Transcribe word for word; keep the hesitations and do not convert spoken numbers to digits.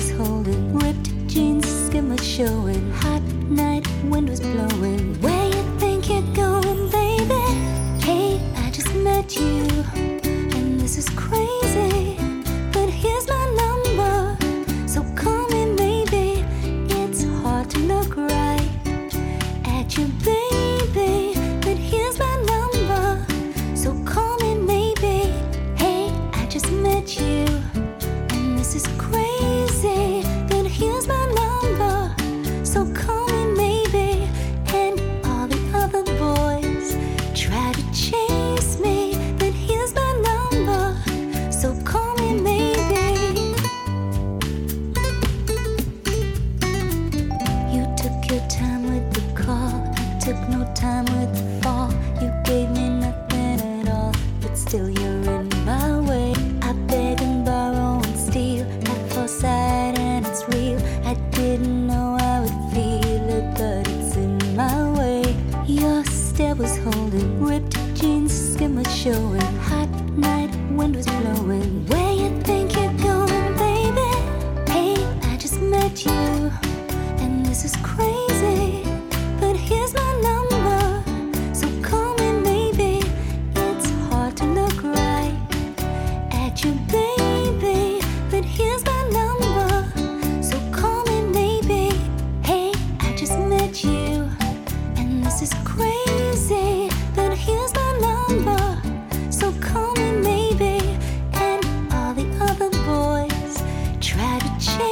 was holding, ripped jeans, skin was showing, hot night, wind was blowing. Where you think you're going, baby? Hey, I just met you, and this is crazy, but here's my number, so call me maybe. It's hard to look right at you, baby, but here's my number, so call me maybe. Hey, I just met you, and this is crazy, but here's my number, so call me maybe. And all the other boys try to chase me, but here's my number, so call me maybe. You took your time with the call, I took no time with the fall. You gave me nothing at all, but still you're in my way. I beg and borrow and steal, at foresight and it's real. I didn't know I would feel it, but it's in my way. Your step was holding, ripped jeans, skin was showing, hot night, wind was blowing. Where you think you're going, baby? Hey, I just met you, and this is crazy, but here's my number, so call me maybe. It's hard to look right at you, baby, but here's my number, so call me maybe. Hey, I just met you, and this is crazy, but here's my number, so call me maybe. And all the other boys try to change